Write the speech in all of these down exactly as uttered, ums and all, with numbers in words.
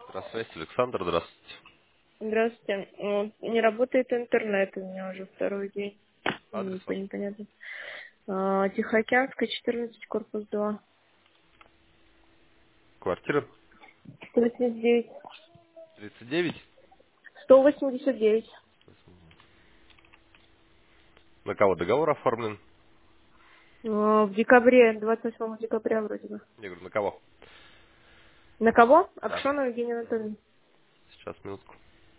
Здравствуйте, Александр, здравствуйте. Здравствуйте. Вот, не работает интернет у меня уже второй день. Адрес М, по- ваш? Непонятно. А, Тихоокеанская, четырнадцать, корпус два. Квартира сто восемьдесят девять. тридцать девять. сто восемьдесят девять. На кого договор оформлен? А, В декабре, двадцать восьмого декабря вроде бы. Я говорю, на кого? На кого? Да. Акшонова Евгения Анатольевна. Сейчас, минутку.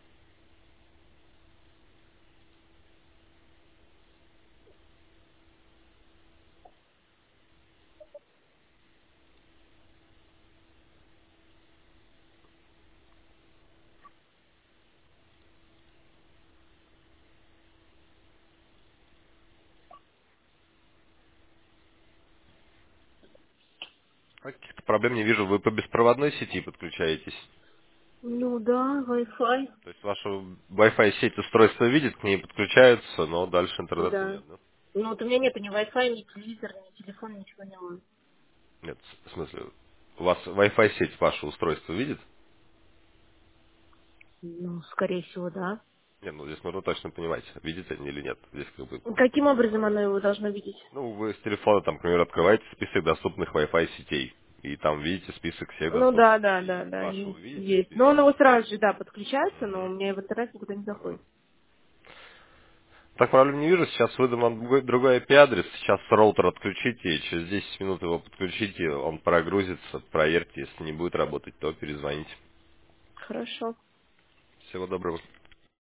А, Каких-то проблем не вижу. Вы по беспроводной сети подключаетесь. Ну да, Wi-Fi. То есть ваша Wi-Fi сеть устройство видит, к ней подключаются, но дальше интернета Да. нет, да? Ну вот у меня нету ни Wi-Fi, ни телевизора, ни телефона, ничего не было. Нет, в смысле, у вас Wi-Fi сеть ваше устройство видит? Ну, скорее всего, да. Нет, ну здесь нужно точно понимать, видите они или нет. Здесь как бы. Каким образом она его должна видеть? Ну, вы с телефона, там, к примеру, открываете список доступных Wi-Fi сетей. И там видите список всех Ну да, доступных да, сетей. да, да, Вашего есть, видите есть. Но список? он его сразу же, да, подключается, но у Мгм. меня в интернет никуда не Мгм. заходит. Так, проблем не вижу. Сейчас выдам вам другой, другой I P-адрес. Сейчас роутер отключите, и через десять минут его подключите. Он прогрузится, проверьте. Если не будет работать, то перезвоните. Хорошо. Всего доброго.